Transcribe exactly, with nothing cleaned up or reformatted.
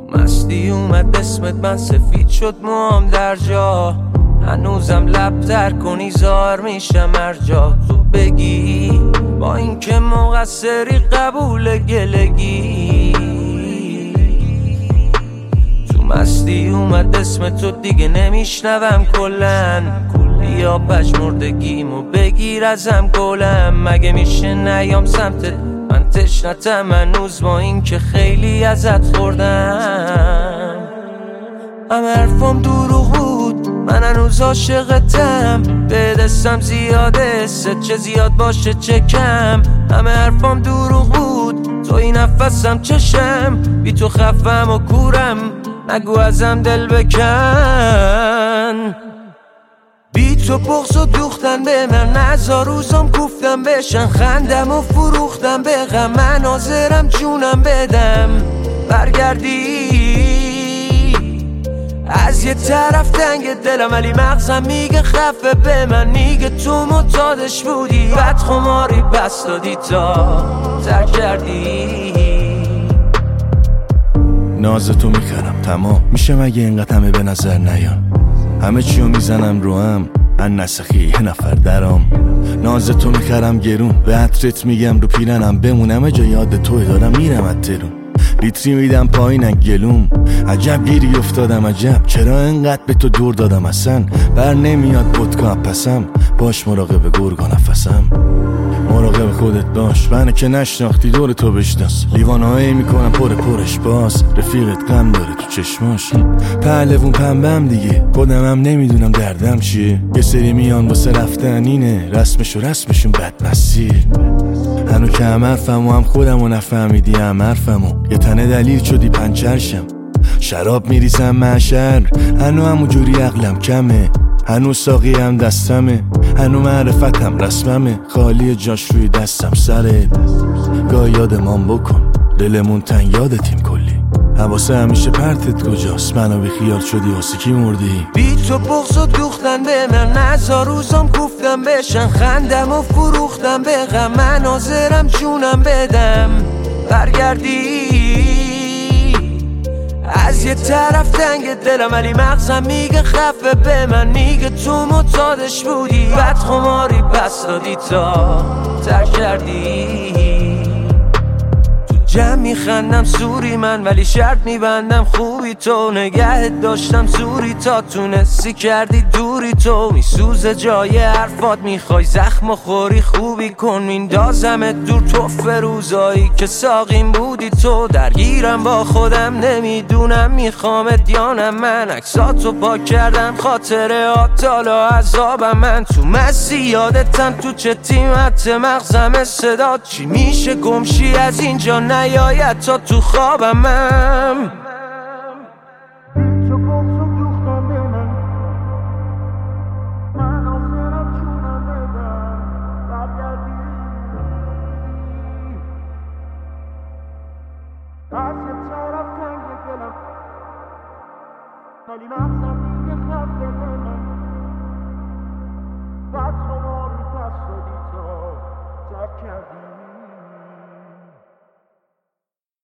تو مستی اومد اسمت من سفید شد موام در جا، هنوزم لب تر کنی زار میشم هر جا تو بگی با این که مقصری قبول گلگی. تو مستی اومد اسم تو دیگه نمیشنوم کلن، بیا پژمردگیمو بگیر ازم گلم. مگه میشه نیام سمتت من تشنتم هنوز با این که خیلی ازت خوردم. همه حرفام دروغ بود من هنوز عاشقتم، به دستم زیاده ست چه زیاد باشه چه کم. همه حرفام دروغ بود تو این نفسم چشم، بی تو خفم و کورم نگو ازم دل بکن. بی تو بغض و دوختن به من نزار روزم گفتم بشن، خندم و فروختم به غم من حاضرم جونم بدم. برگردی از یه طرف تنگ دلم ولی مغزم میگه خفه به من، میگه تو معتادش بودی بعد خماری بس دادی تا ترک کردی. ناز تو میخرم تمام میشه مگه اینقدر همه به نظر نیان، همه چیو میزنم رو هم ان نسخی یه نفر درام. ناز تو میخرم گرون به عطرت میگم رو پیرنم بمونم جا یاد توی دارم میرم اترون. لیتری میدم پایینن گلوم عجب گیری افتادم عجب چرا انقدر به تو دور دادم اصلا بر نمیاد بدکا پسم باش مراقب گرگا نفسم. مراقب خودت باش منو که نشناختی دور تو بشناس، لیوانهایی میکنم پر پرش باز رفیقت غم داره تو چشماش. پهلوون پنبم دیگه خودمم نمیدونم دردم چیه، یه سری میان واسه رفتن اینه رسمش و رسمشون بدمسیه. هنو که هم حرفم و هم خودم و نفهمیدی هم حرفم و یه تنه دلیل شدی پنچرشم. شراب میریزم معشر هنو همون جوری عقلم کمه، هنو ساقی هم دستمه هنو معرفتم رسممه، خالی جاش روی دستم سرت. گاه یادمان بکن دلمون تنگ یادتیم کلی، حواسه همیشه پرتت کجاست منو بی خیال شدی واسه کی مردی. بی تو بغض و دوختن به من نزار روزم گفتم بشن، خندم و فروختم به غم من حاضرم جونم بدم. برگردی از یه طرف تنگ دلم ولی مغزم میگه خفه به من، میگه تو معتادش بودی بعد خماری پس دادی تا ترک کردی. تو جمع میخندم سوری من ولی شرط میبندم خوبی تو، نگهت داشتم زوری تا تونستی کردی دوری تو. میسوزه جای حرفات میخوای زخم و خوری خوبی کن، میندازمت دور تو فروزایی که ساقیم بودی تو. درگیرم با خودم نمیدونم میخوامت یا نه، من عکساتو پاک کردم خاطره آتالا عذابم. من تو مسی یادتم تو چه تیمت مغزم صدات چی میشه گمشی از اینجا نیاید تا تو خوابم. من ولی مغزم میگه خفه به من، بعد خماری پس شدی تا ترک کردی.